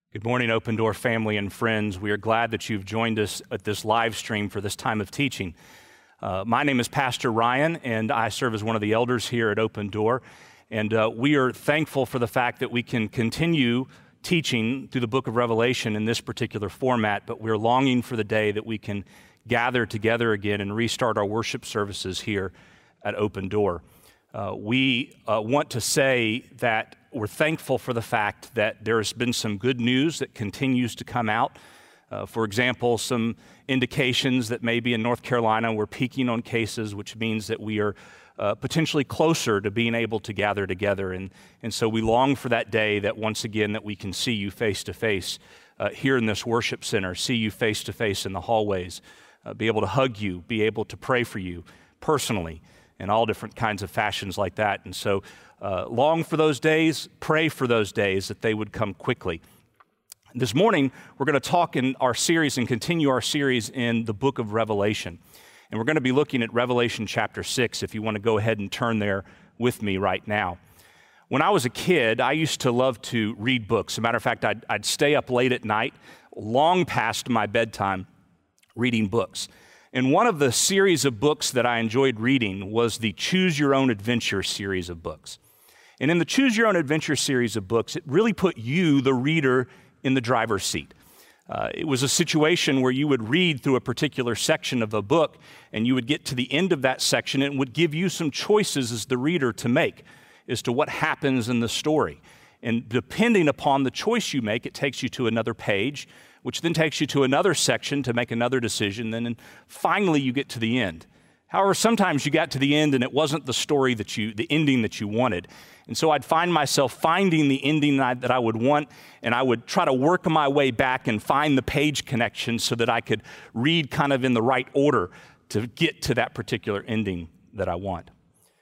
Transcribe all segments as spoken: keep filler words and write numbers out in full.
Good morning, Open Door family and friends. We are glad that you've joined us at this live stream for this time of teaching. Uh, my name is Pastor Ryan, and I serve as one of the elders here at Open Door. And uh, we are thankful for the fact that we can continue teaching through the book of Revelation in this particular format, but we're longing for the day that we can gather together again and restart our worship services here at Open Door. Uh, we uh, want to say that we're thankful for the fact that there's been some good news that continues to come out. Uh, for example, some indications that maybe in North Carolina we're peaking on cases, which means that we are uh, potentially closer to being able to gather together. And, and so we long for that day that once again that we can see you face to face uh, here in this worship center, see you face to face in the hallways, uh, be able to hug you, be able to pray for you personally in all different kinds of fashions like that. And so uh, long for those days, pray for those days that they would come quickly. This morning, we're going to talk in our series and continue our series in the book of Revelation. And we're going to be looking at Revelation chapter six, if you want to go ahead and turn there with me right now. When I was a kid, I used to love to read books. As a matter of fact, I'd, I'd stay up late at night, long past my bedtime, reading books. And one of the series of books that I enjoyed reading was the Choose Your Own Adventure series of books. And in the Choose Your Own Adventure series of books, it really put you, the reader, in the driver's seat. Uh, it was a situation where you would read through a particular section of a book, and you would get to the end of that section, and it would give you some choices as the reader to make as to what happens in the story. And depending upon the choice you make, it takes you to another page, which then takes you to another section to make another decision, and then finally you get to the end. However, sometimes you got to the end and it wasn't the story that you, the ending that you wanted. And so I'd find myself finding the ending that I, that I would want, and I would try to work my way back and find the page connections so that I could read kind of in the right order to get to that particular ending that I want.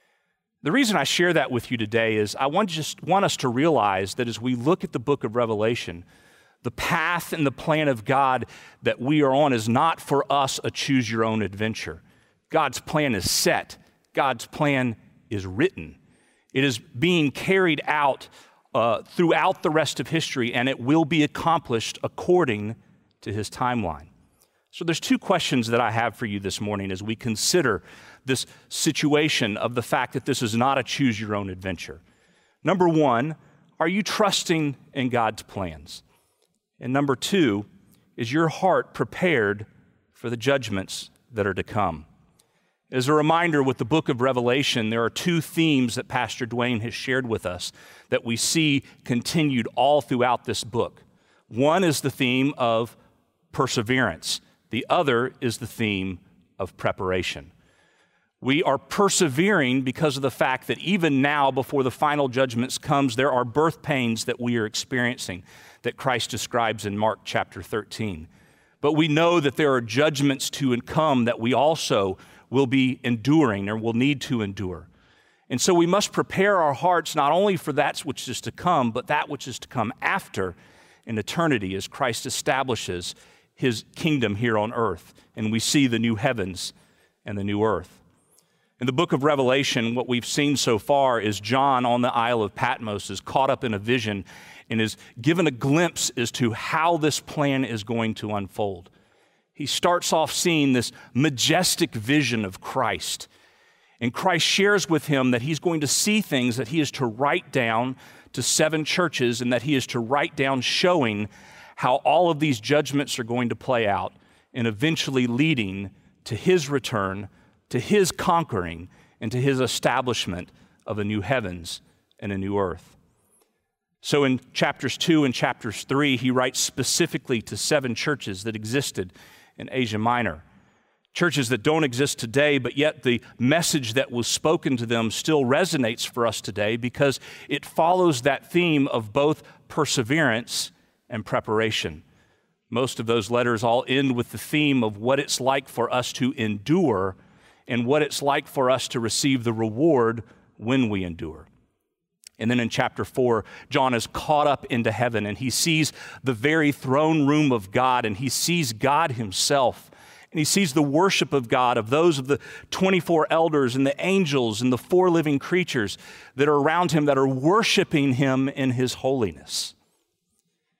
The reason I share that with you today is I want just want us to realize that as we look at the book of Revelation, the path and the plan of God that we are on is not for us a choose your own adventure. God's plan is set. God's plan is written. It is being carried out uh, throughout the rest of history, and it will be accomplished according to his timeline. So there's two questions that I have for you this morning as we consider this situation of the fact that this is not a choose your own adventure. Number one, are you trusting in God's plans? And number two, is your heart prepared for the judgments that are to come? As a reminder, with the book of Revelation, there are two themes that Pastor Dwayne has shared with us that we see continued all throughout this book. One is the theme of perseverance. The other is the theme of preparation. We are persevering because of the fact that even now, before the final judgments comes, there are birth pains that we are experiencing that Christ describes in Mark chapter thirteen. But we know that there are judgments to come that we also will be enduring or will need to endure. And so we must prepare our hearts not only for that which is to come, but that which is to come after in eternity as Christ establishes his kingdom here on earth, and we see the new heavens and the new earth. In the book of Revelation, what we've seen so far is John on the Isle of Patmos is caught up in a vision and is given a glimpse as to how this plan is going to unfold. He starts off seeing this majestic vision of Christ, and Christ shares with him that he's going to see things that he is to write down to seven churches, and that he is to write down showing how all of these judgments are going to play out and eventually leading to his return, to his conquering, and to his establishment of a new heavens and a new earth. So in chapters two and chapters three, he writes specifically to seven churches that existed in Asia Minor. Churches that don't exist today, but yet the message that was spoken to them still resonates for us today because it follows that theme of both perseverance and preparation. Most of those letters all end with the theme of what it's like for us to endure and what it's like for us to receive the reward when we endure. And then in chapter four, John is caught up into heaven and he sees the very throne room of God, and he sees God himself, and he sees the worship of God of those of the twenty-four elders and the angels and the four living creatures that are around him that are worshiping him in his holiness.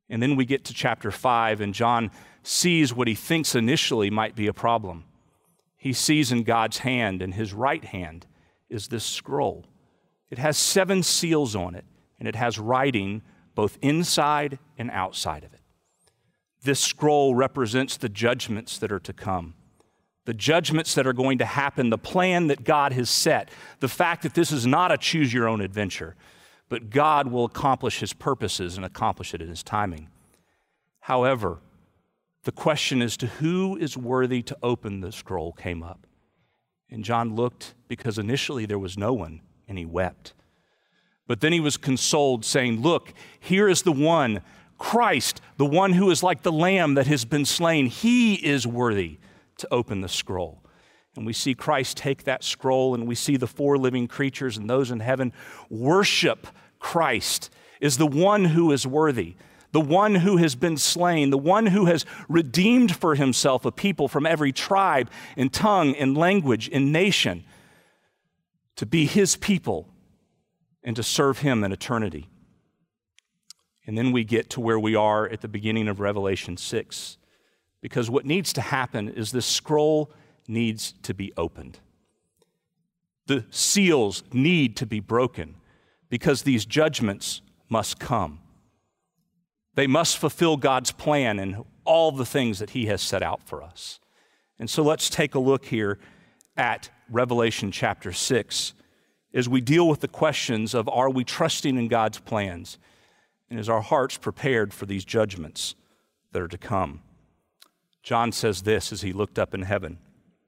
And then we get to chapter five, and John sees what he thinks initially might be a problem. He sees in God's hand, in his right hand, is this scroll. It has seven seals on it, and it has writing both inside and outside of it. This scroll represents the judgments that are to come, the judgments that are going to happen, the plan that God has set, the fact that this is not a choose-your-own adventure, but God will accomplish his purposes and accomplish it in his timing. However, the question as to who is worthy to open the scroll came up. And John looked because initially there was no one, and he wept. But then he was consoled, saying, "Look, here is the one, Christ, the one who is like the lamb that has been slain. He is worthy to open the scroll." And we see Christ take that scroll, and we see the four living creatures and those in heaven worship Christ as the one who is worthy, the one who has been slain, the one who has redeemed for himself a people from every tribe and tongue and language and nation to be his people and to serve him in eternity. And then we get to where we are at the beginning of Revelation six, because what needs to happen is this scroll needs to be opened. The seals need to be broken because these judgments must come. They must fulfill God's plan and all the things that he has set out for us. And so let's take a look here at Revelation chapter six as we deal with the questions of, are we trusting in God's plans? And is our hearts prepared for these judgments that are to come? John says this as he looked up in heaven.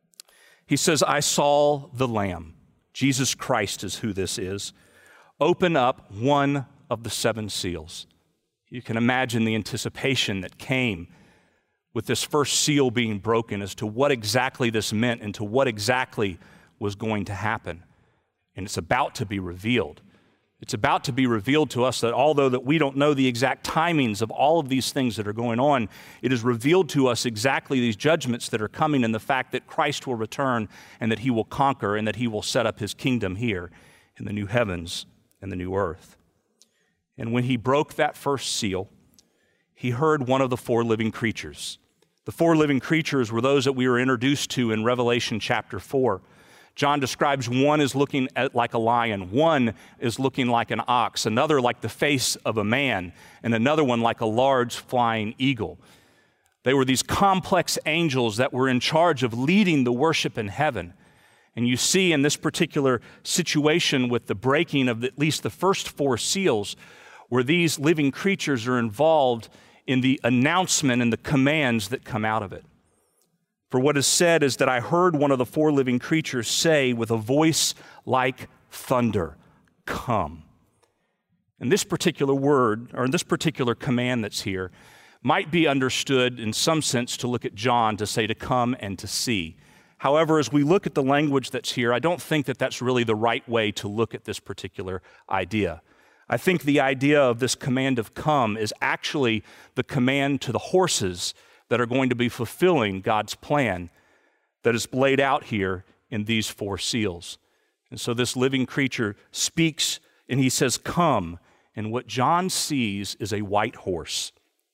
He says, "I saw the Lamb," Jesus Christ is who this is, "open up one of the seven seals." You can imagine the anticipation that came with this first seal being broken as to what exactly this meant and to what exactly was going to happen. And it's about to be revealed. It's about to be revealed to us that although that we don't know the exact timings of all of these things that are going on, it is revealed to us exactly these judgments that are coming and the fact that Christ will return and that he will conquer and that he will set up his kingdom here in the new heavens and the new earth. And when he broke that first seal, he heard one of the four living creatures. The four living creatures were those that we were introduced to in Revelation chapter four. John describes one as looking at like a lion, one is looking like an ox, another like the face of a man, and another one like a large flying eagle. They were these complex angels that were in charge of leading the worship in heaven. And you see in this particular situation with the breaking of at least the first four seals, where these living creatures are involved in the announcement and the commands that come out of it. For what is said is that I heard one of the four living creatures say with a voice like thunder, "Come." And this particular word, or this particular command that's here, might be understood in some sense to look at John to say to come and to see. However, as we look at the language that's here, I don't think that that's really the right way to look at this particular idea. I think the idea of this command of come is actually the command to the horses that are going to be fulfilling God's plan that is laid out here in these four seals. And so this living creature speaks and he says, "Come." And what John sees is a white horse.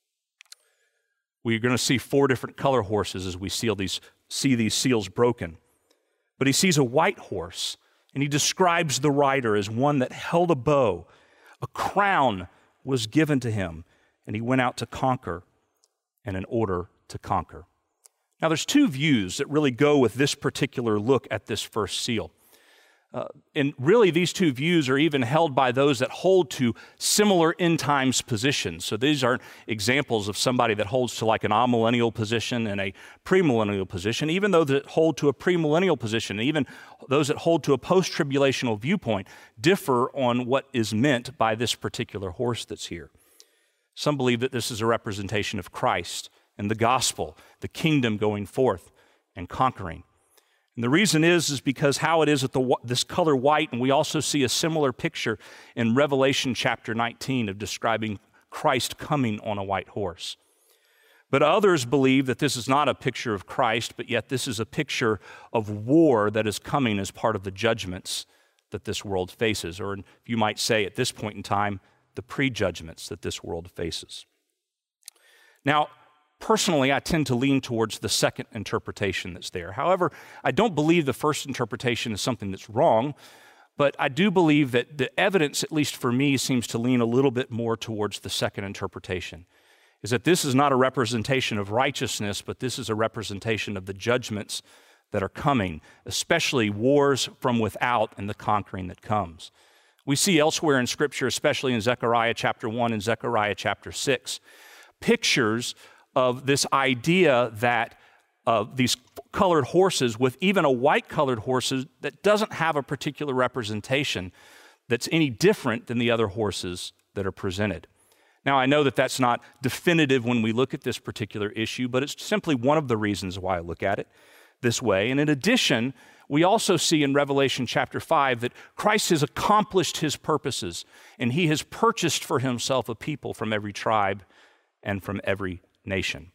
We're going to see four different color horses as we seal these, see these seals broken. But he sees a white horse, and he describes the rider as one that held a bow. A crown was given to him, and he went out to conquer and in order to conquer. Now, there's two views that really go with this particular look at this first seal. Uh, and really, these two views are even held by those that hold to similar end times positions. So these aren't examples of somebody that holds to like an amillennial position and a premillennial position. Even those that hold to a premillennial position, and even those that hold to a post-tribulational viewpoint, differ on what is meant by this particular horse that's here. Some believe that this is a representation of Christ and the gospel, the kingdom going forth and conquering. And the reason is, is because how it is that the, this color white, and we also see a similar picture in Revelation chapter nineteen of describing Christ coming on a white horse. But others believe that this is not a picture of Christ, but yet this is a picture of war that is coming as part of the judgments that this world faces, or you might say at this point in time, the prejudgments that this world faces. Now, personally, I tend to lean towards the second interpretation that's there. However, I don't believe the first interpretation is something that's wrong, but I do believe that the evidence, at least for me, seems to lean a little bit more towards the second interpretation, is that this is not a representation of righteousness, but this is a representation of the judgments that are coming, especially wars from without and the conquering that comes. We see elsewhere in Scripture, especially in Zechariah chapter one and Zechariah chapter six, pictures of this idea that uh, these colored horses, with even a white-colored horse that doesn't have a particular representation that's any different than the other horses that are presented. Now, I know that that's not definitive when we look at this particular issue, but it's simply one of the reasons why I look at it this way. And in addition, we also see in Revelation chapter five that Christ has accomplished his purposes, and he has purchased for himself a people from every tribe and from every nation.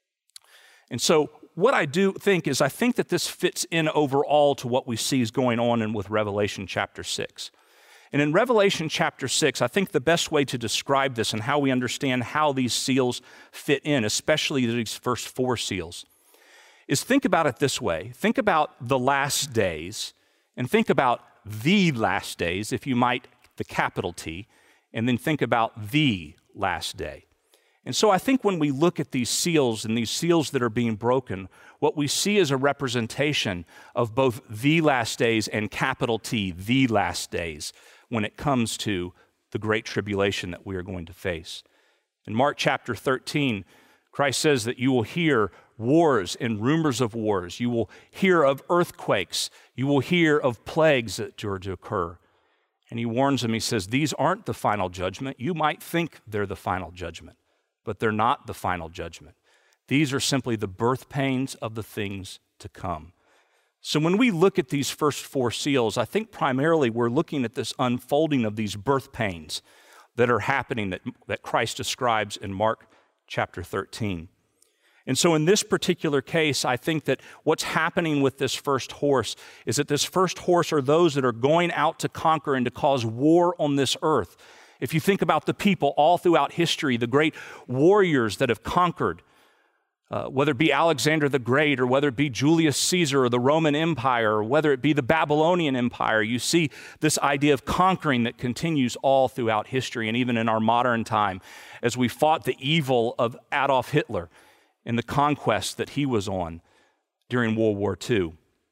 And so what I do think is I think that this fits in overall to what we see is going on in with Revelation chapter six. And in Revelation chapter six, I think the best way to describe this and how we understand how these seals fit in, especially these first four seals, is think about it this way. Think about the last days, and think about the last days, if you might, the capital T, and then think about the last day. And so I think when we look at these seals and these seals that are being broken, what we see is a representation of both the last days and capital T, the last days, when it comes to the great tribulation that we are going to face. In Mark chapter thirteen, Christ says that you will hear wars and rumors of wars. You will hear of earthquakes. You will hear of plagues that are to occur. And he warns them, he says, these aren't the final judgment. You might think they're the final judgment, but they're not the final judgment. These are simply the birth pains of the things to come. So when we look at these first four seals, I think primarily we're looking at this unfolding of these birth pains that are happening that, that Christ describes in Mark chapter thirteen. And so in this particular case, I think that what's happening with this first horse is that this first horse are those that are going out to conquer and to cause war on this earth. If you think about the people all throughout history, the great warriors that have conquered, uh, whether it be Alexander the Great or whether it be Julius Caesar or the Roman Empire or whether it be the Babylonian Empire, you see this idea of conquering that continues all throughout history and even in our modern time as we fought the evil of Adolf Hitler and the conquest that he was on during World War Two.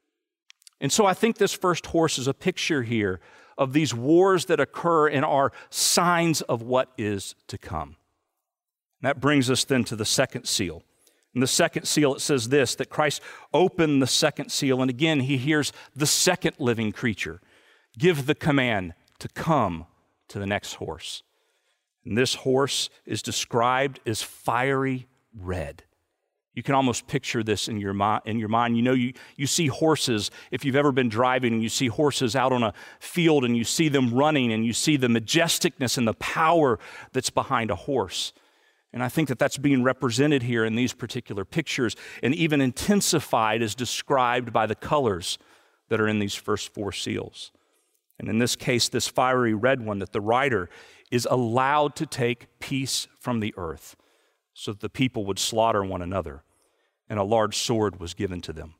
And so I think this first horse is a picture here of these wars that occur and are signs of what is to come. And that brings us then to the second seal. In the second seal, it says this, that Christ opened the second seal, and again, he hears the second living creature give the command to come to the next horse. And this horse is described as fiery red. You can almost picture this in your, mi- in your mind. You know, you, you see horses, if you've ever been driving and you see horses out on a field and you see them running and you see the majesticness and the power that's behind a horse. And I think that that's being represented here in these particular pictures and even intensified as described by the colors that are in these first four seals. And in this case, this fiery red one, that the rider is allowed to take peace from the earth, so that the people would slaughter one another, and a large sword was given to them.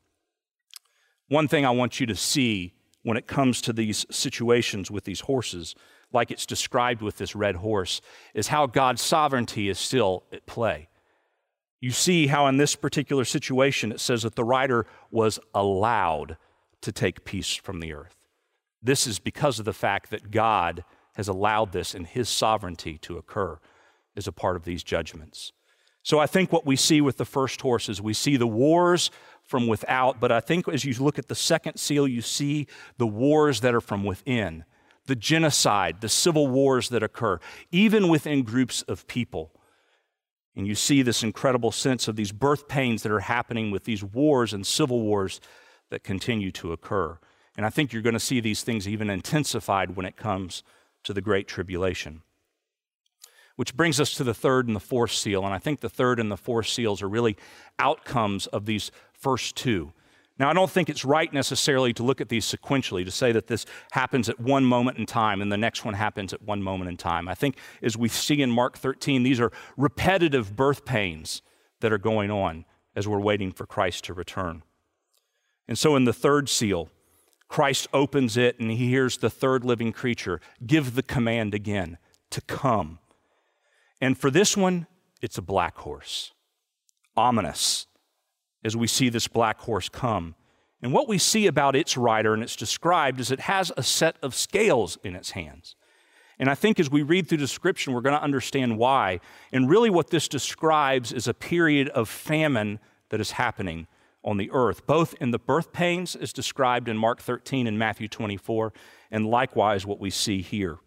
One thing I want you to see when it comes to these situations with these horses, like it's described with this red horse, is how God's sovereignty is still at play. You see how in this particular situation it says that the rider was allowed to take peace from the earth. This is because of the fact that God has allowed this in his sovereignty to occur as a part of these judgments. So I think what we see with the first horse is we see the wars from without, but I think as you look at the second seal, you see the wars that are from within, the genocide, the civil wars that occur, even within groups of people. And you see this incredible sense of these birth pains that are happening with these wars and civil wars that continue to occur. And I think you're going to see these things even intensified when it comes to the Great Tribulation. Which brings us to the third and the fourth seal, and I think the third and the fourth seals are really outcomes of these first two. Now, I don't think it's right necessarily to look at these sequentially, to say that this happens at one moment in time and the next one happens at one moment in time. I think as we see in Mark thirteen, these are repetitive birth pains that are going on as we're waiting for Christ to return. And so in the third seal, Christ opens it and he hears the third living creature give the command again to come. And for this one, it's a black horse, ominous, as we see this black horse come. And what we see about its rider, and it's described, is it has a set of scales in its hands. And I think as we read through the description, we're going to understand why. And really what this describes is a period of famine that is happening on the earth, both in the birth pains as described in Mark thirteen and Matthew twenty-four, and likewise what we see here.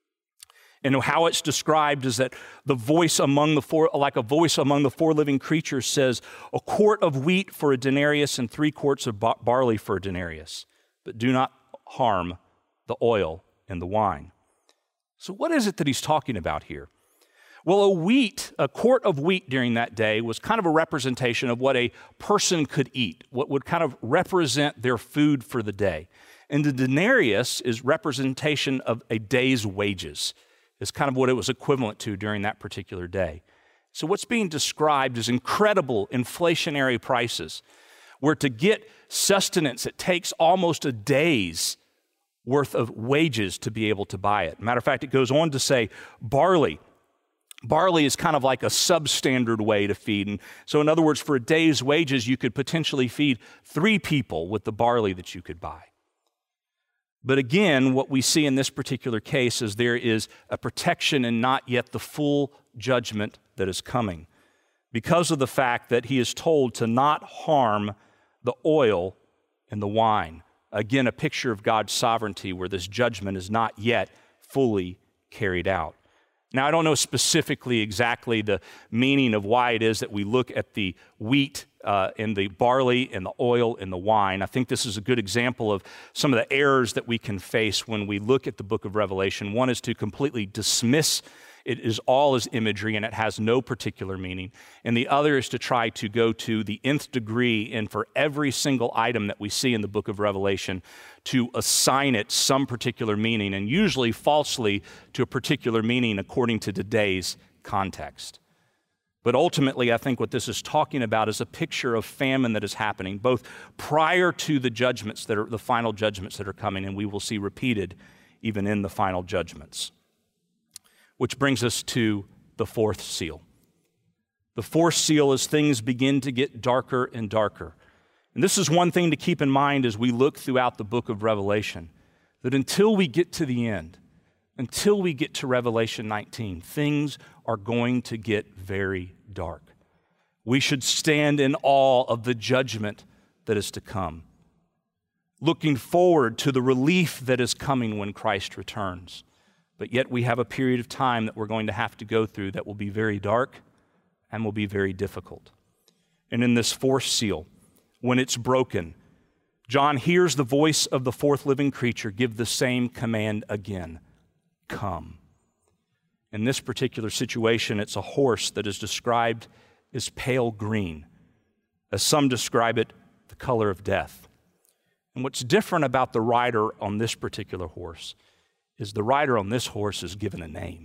And how it's described is that the voice among the four, like a voice among the four living creatures says, a quart of wheat for a denarius and three quarts of barley for a denarius, but do not harm the oil and the wine. So what is it that he's talking about here? Well, a wheat, a quart of wheat during that day was kind of a representation of what a person could eat, what would kind of represent their food for the day. And the denarius is representation of a day's wages. Is kind of what it was equivalent to during that particular day. So what's being described is incredible inflationary prices, where to get sustenance, it takes almost a day's worth of wages to be able to buy it. Matter of fact, it goes on to say barley. Barley is kind of like a substandard way to feed. And so in other words, for a day's wages, you could potentially feed three people with the barley that you could buy. But again, what we see in this particular case is there is a protection and not yet the full judgment that is coming because of the fact that he is told to not harm the oil and the wine. Again, a picture of God's sovereignty where this judgment is not yet fully carried out. Now, I don't know specifically exactly the meaning of why it is that we look at the wheat uh, and the barley and the oil and the wine. I think this is a good example of some of the errors that we can face when we look at the book of Revelation. One is to completely dismiss it is all as imagery and it has no particular meaning. And the other is to try to go to the nth degree and for every single item that we see in the book of Revelation to assign it some particular meaning, and usually falsely to a particular meaning according to today's context. But ultimately, I think what this is talking about is a picture of famine that is happening, both prior to the judgments that are the final judgments that are coming, and we will see repeated even in the final judgments. Which brings us to the fourth seal. The fourth seal is things begin to get darker and darker. And this is one thing to keep in mind as we look throughout the book of Revelation, that until we get to the end, until we get to Revelation nineteen, things are going to get very dark. We should stand in awe of the judgment that is to come, looking forward to the relief that is coming when Christ returns. But yet we have a period of time that we're going to have to go through that will be very dark and will be very difficult. And in this fourth seal, when it's broken, John hears the voice of the fourth living creature give the same command again, come. In this particular situation, it's a horse that is described as pale green, as some describe it, the color of death. And what's different about the rider on this particular horse is the rider on this horse is given a name.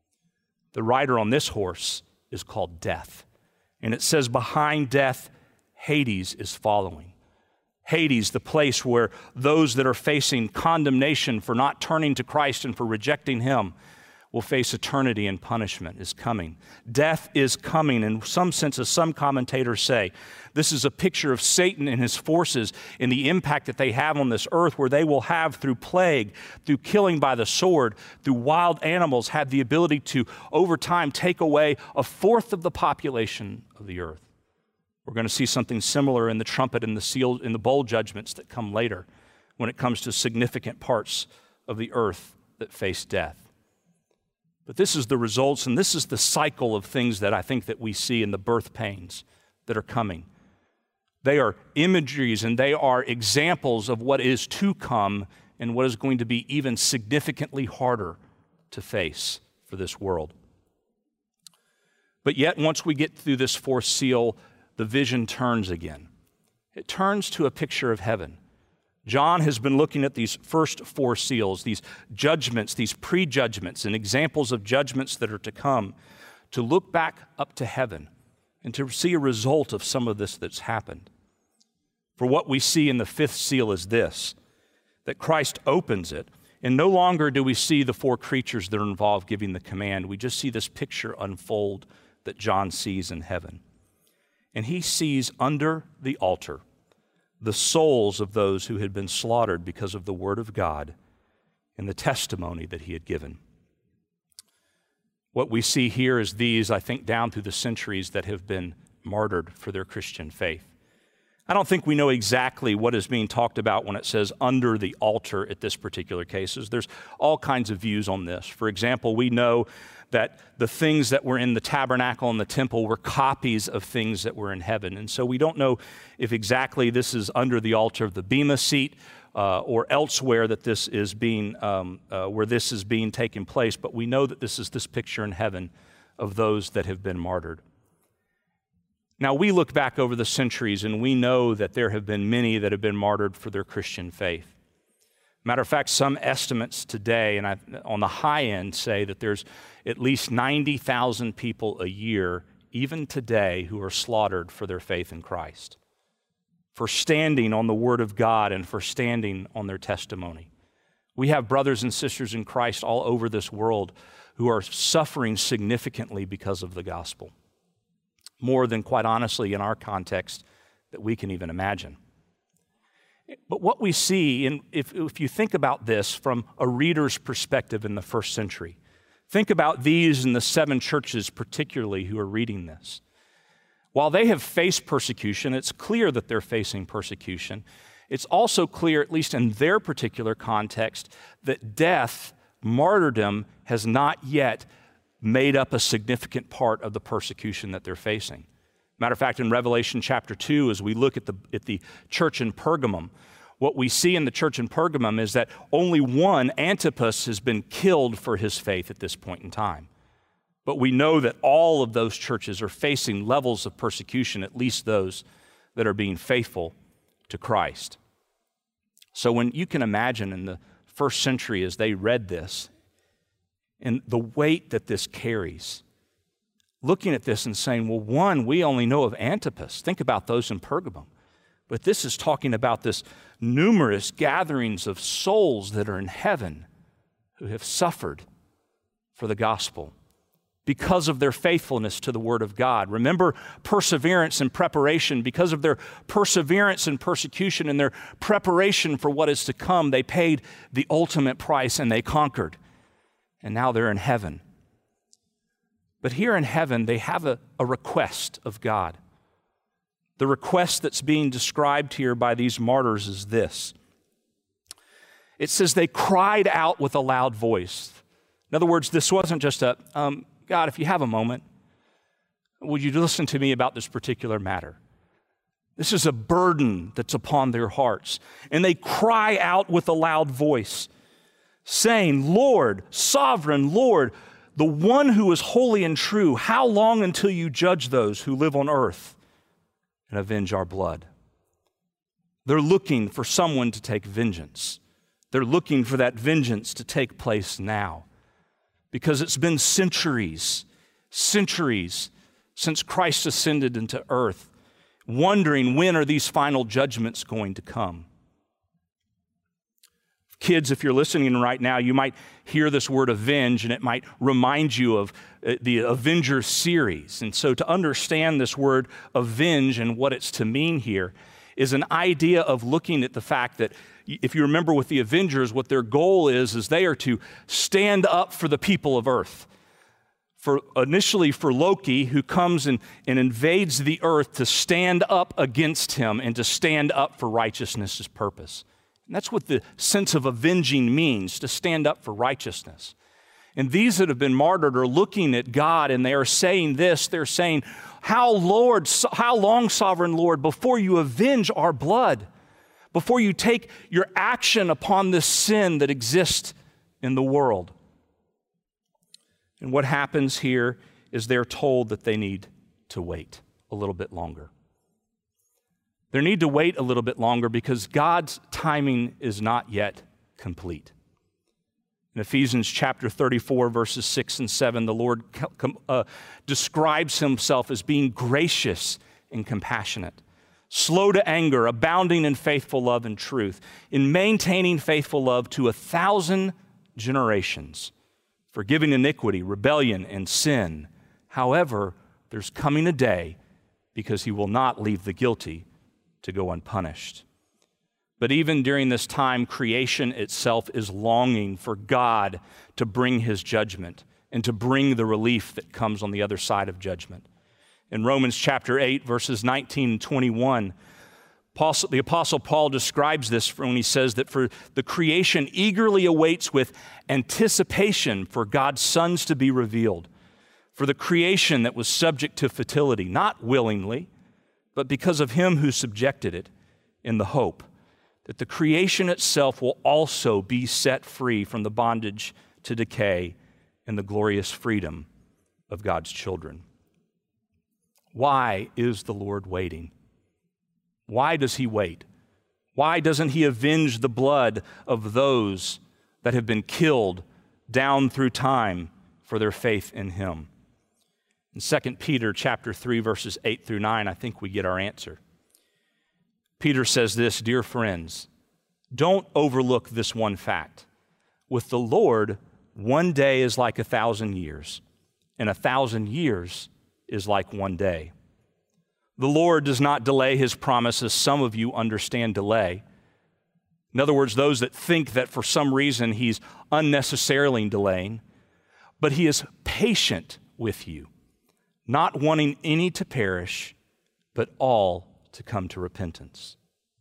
The rider on this horse is called Death. And it says behind death, Hades is following. Hades, the place where those that are facing condemnation for not turning to Christ and for rejecting him will face eternity and punishment, is coming. Death is coming. In some senses, some commentators say this is a picture of Satan and his forces and the impact that they have on this earth, where they will have, through plague, through killing by the sword, through wild animals, have the ability to, over time, take away a fourth of the population of the earth. We're going to see something similar in the trumpet and the seal, in the bowl judgments that come later, when it comes to significant parts of the earth that face death. But this is the results, and this is the cycle of things that I think that we see in the birth pains that are coming. They are imageries and they are examples of what is to come and what is going to be even significantly harder to face for this world. But yet, once we get through this fourth seal, the vision turns again. It turns to a picture of heaven. John has been looking at these first four seals, these judgments, these prejudgments, and examples of judgments that are to come, to look back up to heaven and to see a result of some of this that's happened. For what we see in the fifth seal is this, that Christ opens it, and no longer do we see the four creatures that are involved giving the command. We just see this picture unfold that John sees in heaven. And he sees under the altar the souls of those who had been slaughtered because of the word of God and the testimony that he had given. What we see here is these, I think, down through the centuries that have been martyred for their Christian faith. I don't think we know exactly what is being talked about when it says under the altar at this particular case. There's all kinds of views on this. For example, we know that the things that were in the tabernacle and the temple were copies of things that were in heaven. And so we don't know if exactly this is under the altar of the Bema seat uh, or elsewhere that this is being, um, uh, where this is being taken place, but we know that this is this picture in heaven of those that have been martyred. Now, we look back over the centuries and we know that there have been many that have been martyred for their Christian faith. Matter of fact, some estimates today, and I, on the high end, say that there's at least ninety thousand people a year, even today, who are slaughtered for their faith in Christ, for standing on the Word of God and for standing on their testimony. We have brothers and sisters in Christ all over this world who are suffering significantly because of the gospel, more than, quite honestly, in our context, that we can even imagine. But what we see, and if, if you think about this from a reader's perspective in the first century, think about these in the seven churches particularly who are reading this. While they have faced persecution, it's clear that they're facing persecution. It's also clear, at least in their particular context, that death, martyrdom, has not yet made up a significant part of the persecution that they're facing. Matter of fact, in Revelation chapter two, as we look at the, at the church in Pergamum, what we see in the church in Pergamum is that only one, Antipas, has been killed for his faith at this point in time. But we know that all of those churches are facing levels of persecution, at least those that are being faithful to Christ. So when you can imagine in the first century as they read this, and the weight that this carries, looking at this and saying, well, one, we only know of Antipas. Think about those in Pergamum. But this is talking about this numerous gatherings of souls that are in heaven who have suffered for the gospel because of their faithfulness to the Word of God. Remember perseverance and preparation. Because of their perseverance and persecution and their preparation for what is to come, they paid the ultimate price and they conquered. And now they're in heaven. But here in heaven, they have a, a request of God. The request that's being described here by these martyrs is this. It says they cried out with a loud voice. In other words, this wasn't just a, um, God, if you have a moment, would you listen to me about this particular matter? This is a burden that's upon their hearts. And they cry out with a loud voice, saying, Lord, sovereign Lord, the one who is holy and true, how long until you judge those who live on earth and avenge our blood? They're looking for someone to take vengeance. They're looking for that vengeance to take place now, because it's been centuries, centuries since Christ ascended into earth, wondering when are these final judgments going to come. Kids, if you're listening right now, you might hear this word avenge, and it might remind you of the Avengers series. And so to understand this word avenge and what it's to mean here is an idea of looking at the fact that, if you remember with the Avengers, what their goal is, is they are to stand up for the people of earth. For initially for Loki, who comes and, and invades the earth to stand up against him and to stand up for righteousness' purpose. And that's what the sense of avenging means, to stand up for righteousness. And these that have been martyred are looking at God and they are saying this, they're saying, how, Lord, how long, sovereign Lord, before you avenge our blood, before you take your action upon this sin that exists in the world? And what happens here is they're told that they need to wait a little bit longer. They need to wait a little bit longer because God's timing is not yet complete. In Ephesians chapter thirty-four, verses six and seven, the Lord uh, describes himself as being gracious and compassionate, slow to anger, abounding in faithful love and truth, in maintaining faithful love to a thousand generations, forgiving iniquity, rebellion, and sin. However, there's coming a day because he will not leave the guilty to go unpunished. But even during this time, creation itself is longing for God to bring his judgment and to bring the relief that comes on the other side of judgment. In Romans chapter eight, verses nineteen and twenty-one, the Apostle Paul describes this when he says that for the creation eagerly awaits with anticipation for God's sons to be revealed. For the creation that was subject to fertility, not willingly, but because of him who subjected it, in the hope that the creation itself will also be set free from the bondage to decay and the glorious freedom of God's children. Why is the Lord waiting? Why does he wait? Why doesn't he avenge the blood of those that have been killed down through time for their faith in him? In Second Peter chapter three, verses eight through nine, I think we get our answer. Peter says this, "Dear friends, don't overlook this one fact. With the Lord, one day is like a thousand years, and a thousand years is like one day. The Lord does not delay his promise, as some of you understand delay." In other words, those that think that for some reason he's unnecessarily delaying, but he is patient with you, not wanting any to perish, but all to come to repentance.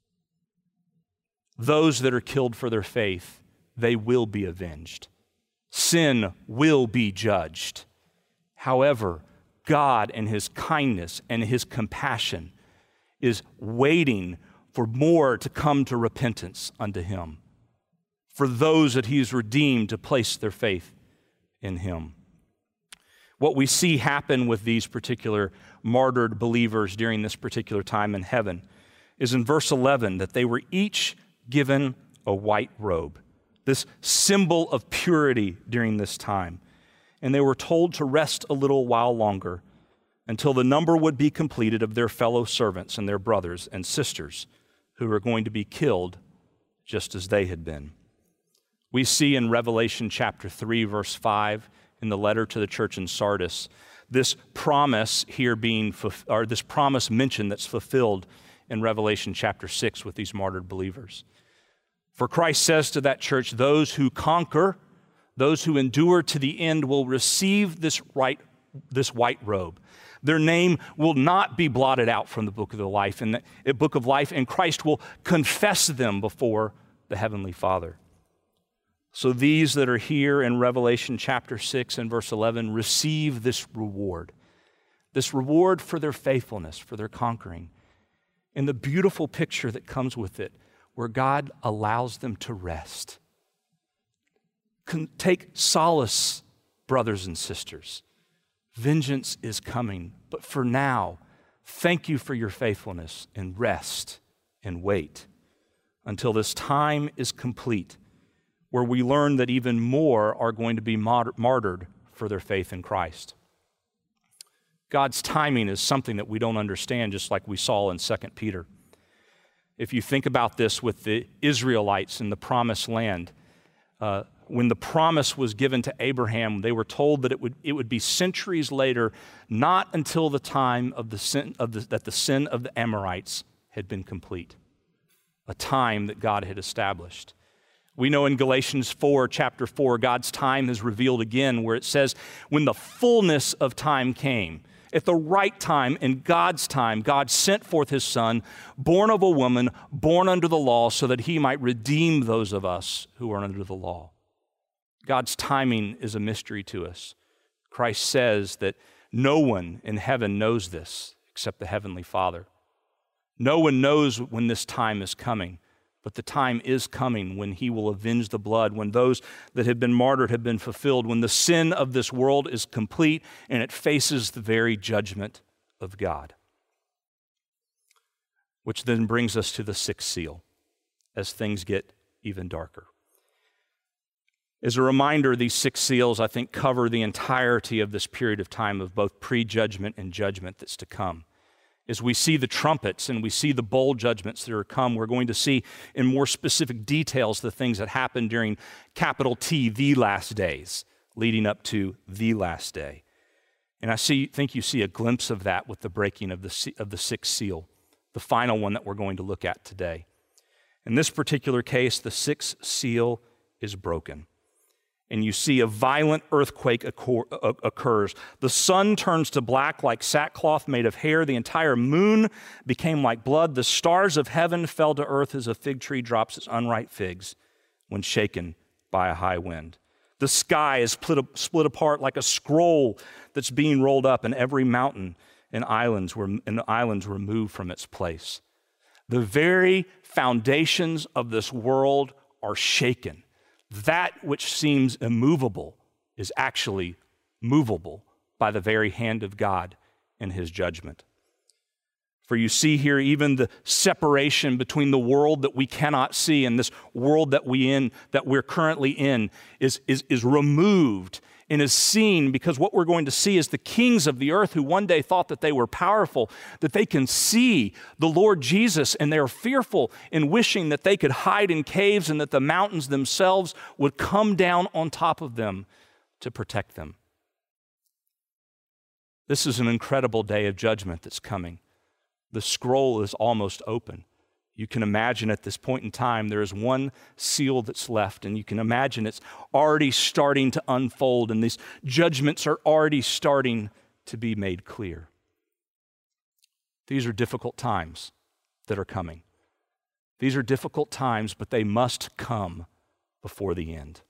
Those that are killed for their faith, they will be avenged. Sin will be judged. However, God and his kindness and his compassion is waiting for more to come to repentance unto him, for those that he's redeemed to place their faith in him. What we see happen with these particular martyred believers during this particular time in heaven is in verse eleven that they were each given a white robe, this symbol of purity during this time. And they were told to rest a little while longer until the number would be completed of their fellow servants and their brothers and sisters who were going to be killed just as they had been. We see in Revelation chapter three, verse five, in the letter to the church in Sardis, this promise here being, or this promise mentioned that's fulfilled in Revelation chapter six with these martyred believers. For Christ says to that church, those who conquer, those who endure to the end will receive this right, this white robe. Their name will not be blotted out from the book of the life, and the book of life, and Christ will confess them before the heavenly Father. So these that are here in Revelation chapter six and verse eleven receive this reward, this reward for their faithfulness, for their conquering, and the beautiful picture that comes with it, where God allows them to rest. Can take solace, brothers and sisters. Vengeance is coming, but for now, thank you for your faithfulness and rest and wait until this time is complete, where we learn that even more are going to be martyred for their faith in Christ. God's timing is something that we don't understand, just like we saw in Second Peter. If you think about this with the Israelites in the promised land, uh, when the promise was given to Abraham, they were told that it would, it would be centuries later, not until the time of the sin, of the, that the sin of the Amorites had been complete, a time that God had established. We know in Galatians four, chapter four, God's time is revealed again, where it says, when the fullness of time came, at the right time, in God's time, God sent forth his Son, born of a woman, born under the law, so that he might redeem those of us who are under the law. God's timing is a mystery to us. Christ says that no one in heaven knows this except the Heavenly Father. No one knows when this time is coming, but the time is coming when he will avenge the blood, when those that have been martyred have been fulfilled, when the sin of this world is complete and it faces the very judgment of God. which then brings us to the sixth seal as things get even darker. As a reminder, these six seals, I think, cover the entirety of this period of time of both pre-judgment and judgment that's to come. As we see the trumpets and we see the bowl judgments that are come, we're going to see in more specific details the things that happened during capital T, the last days, leading up to the last day. And I see, think you see a glimpse of that with the breaking of the, of the sixth seal, the final one that we're going to look at today. In this particular case, the sixth seal is broken. And you see a violent earthquake occurs. The sun turns to black like sackcloth made of hair. The entire moon became like blood. The stars of heaven fell to earth as a fig tree drops its unripe figs when shaken by a high wind. The sky is split apart like a scroll that's being rolled up, and every mountain and islands were, and islands were moved from its place. The very foundations of this world are shaken. That which seems immovable is actually movable by the very hand of God in his judgment. For you see here even the separation between the world that we cannot see and this world that we in that we're currently in is, is, is removed and is seen, because what we're going to see is the kings of the earth who one day thought that they were powerful, that they can see the Lord Jesus, and they're fearful in wishing that they could hide in caves and that the mountains themselves would come down on top of them to protect them. This is an incredible day of judgment that's coming. The scroll is almost open. You can imagine at this point in time, there is one seal that's left, and you can imagine it's already starting to unfold, and these judgments are already starting to be made clear. These are difficult times that are coming. These are difficult times, but they must come before the end.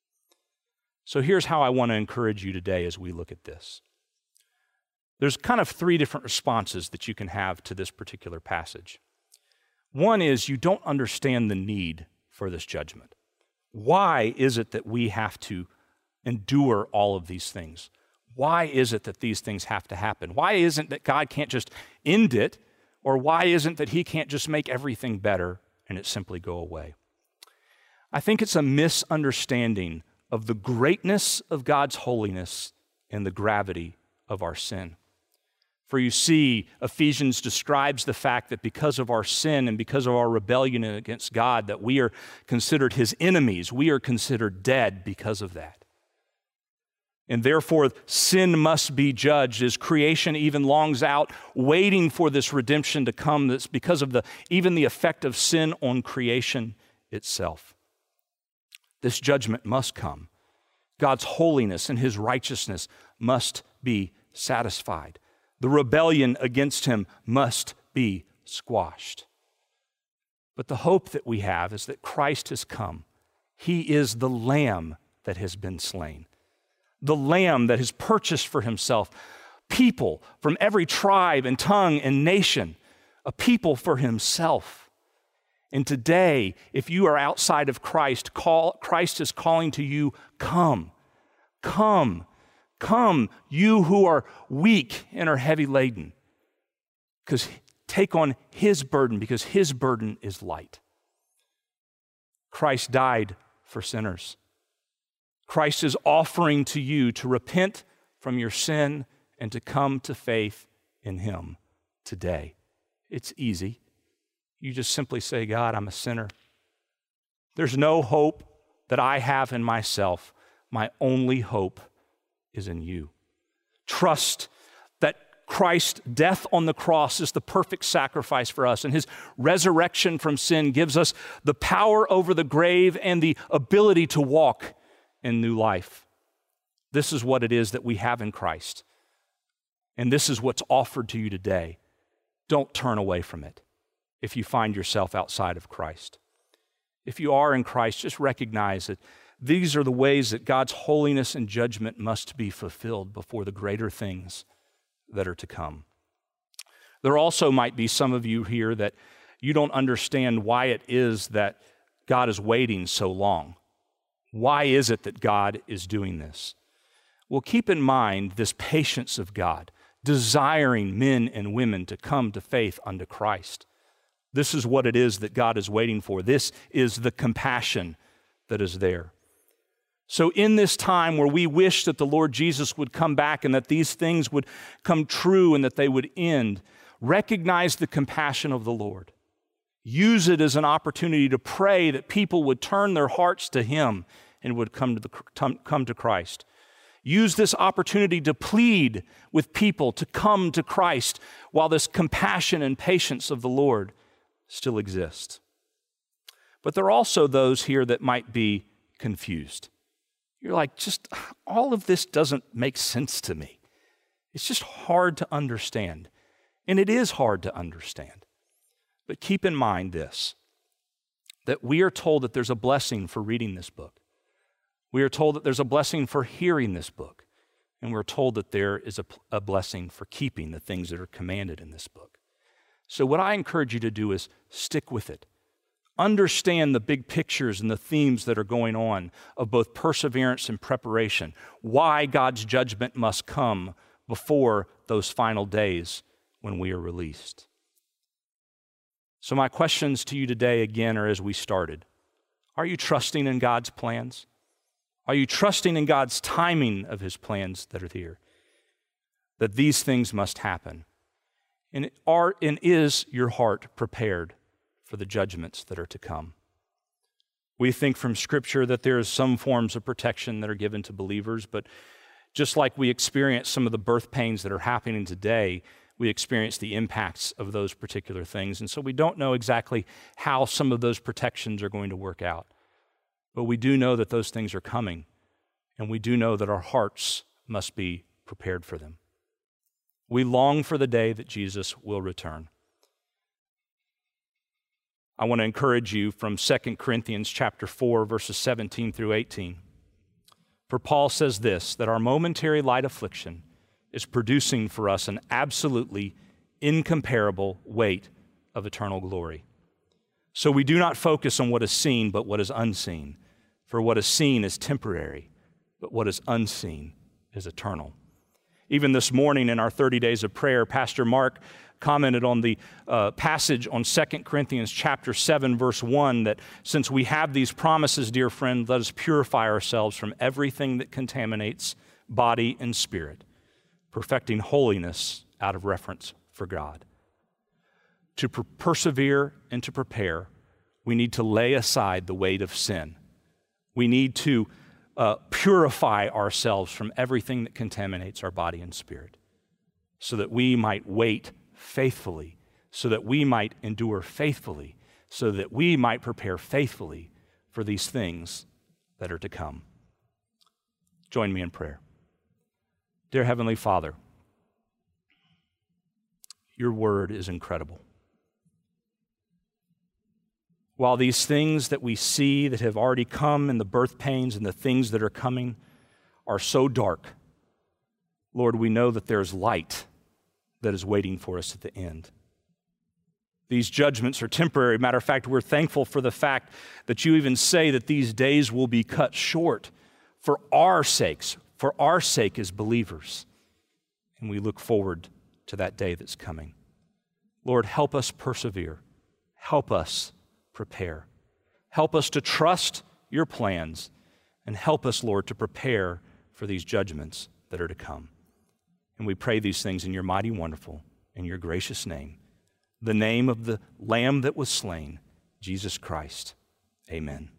So here's how I want to encourage you today as we look at this. There's kind of three different responses that you can have to this particular passage. One is you don't understand the need for this judgment. Why is it that we have to endure all of these things? Why is it that these things have to happen? Why isn't that God can't just end it, or why isn't that he can't just make everything better and it simply go away? I think it's a misunderstanding of the greatness of God's holiness and the gravity of our sin. For you see, Ephesians describes the fact that because of our sin and because of our rebellion against God, that we are considered his enemies. We are considered dead because of that. And therefore, sin must be judged as creation even longs out, waiting for this redemption to come. That's because of the even the effect of sin on creation itself. This judgment must come. God's holiness and his righteousness must be satisfied. The rebellion against him must be squashed. But the hope that we have is that Christ has come. He is the Lamb that has been slain, the Lamb that has purchased for himself people from every tribe and tongue and nation, a people for himself. And today, if you are outside of Christ, call, Christ is calling to you, come, come. Come, you who are weak and are heavy laden, because take on his burden, because his burden is light. Christ died for sinners. Christ is offering to you to repent from your sin and to come to faith in him today. It's easy. You just simply say, God, I'm a sinner. There's no hope that I have in myself. My only hope is in you. Trust that Christ's death on the cross is the perfect sacrifice for us, and his resurrection from sin gives us the power over the grave and the ability to walk in new life. This is what it is that we have in Christ, and this is what's offered to you today. Don't turn away from it if you find yourself outside of Christ. If you are in Christ, just recognize that these are the ways that God's holiness and judgment must be fulfilled before the greater things that are to come. There also might be some of you here that you don't understand why it is that God is waiting so long. Why is it that God is doing this? Well, keep in mind this patience of God, desiring men and women to come to faith unto Christ. This is what it is that God is waiting for. This is the compassion that is there. So in this time where we wish that the Lord Jesus would come back and that these things would come true and that they would end, recognize the compassion of the Lord. Use it as an opportunity to pray that people would turn their hearts to Him and would come to, the, come to Christ. Use this opportunity to plead with people to come to Christ while this compassion and patience of the Lord still exists. But there are also those here that might be confused. You're like, just all of this doesn't make sense to me. It's just hard to understand. And it is hard to understand. But keep in mind this, that we are told that there's a blessing for reading this book. We are told that there's a blessing for hearing this book. And we're told that there is a, a blessing for keeping the things that are commanded in this book. So what I encourage you to do is stick with it. Understand the big pictures and the themes that are going on of both perseverance and preparation, why God's judgment must come before those final days when we are released. So my questions to you today again are as we started. Are you trusting in God's plans? Are you trusting in God's timing of His plans that are here? That these things must happen. And are and is your heart prepared for the judgments that are to come? We think from Scripture that there is some forms of protection that are given to believers, but just like we experience some of the birth pains that are happening today, we experience the impacts of those particular things. And so we don't know exactly how some of those protections are going to work out. But we do know that those things are coming, and we do know that our hearts must be prepared for them. We long for the day that Jesus will return. I want to encourage you from Second Corinthians chapter four, verses seventeen through eighteen. For Paul says this, that our momentary light affliction is producing for us an absolutely incomparable weight of eternal glory. So we do not focus on what is seen, but what is unseen. For what is seen is temporary, but what is unseen is eternal. Even this morning in our thirty days of prayer, Pastor Mark commented on the uh, passage on Second Corinthians chapter seven, verse one, that since we have these promises, dear friend, let us purify ourselves from everything that contaminates body and spirit, perfecting holiness out of reverence for God. To per- persevere and to prepare, we need to lay aside the weight of sin. We need to uh, purify ourselves from everything that contaminates our body and spirit, so that we might wait faithfully, so that we might endure faithfully, so that we might prepare faithfully for these things that are to come. Join me in prayer. Dear Heavenly Father, your word is incredible. While these things that we see that have already come and the birth pains and the things that are coming are so dark, Lord, we know that there's light that is waiting for us at the end. These judgments are temporary. Matter of fact, we're thankful for the fact that you even say that these days will be cut short for our sakes, for our sake as believers. And we look forward to that day that's coming. Lord, help us persevere. Help us prepare. Help us to trust your plans, and help us, Lord, to prepare for these judgments that are to come. And we pray these things in your mighty, wonderful, and your gracious name, the name of the Lamb that was slain, Jesus Christ. Amen.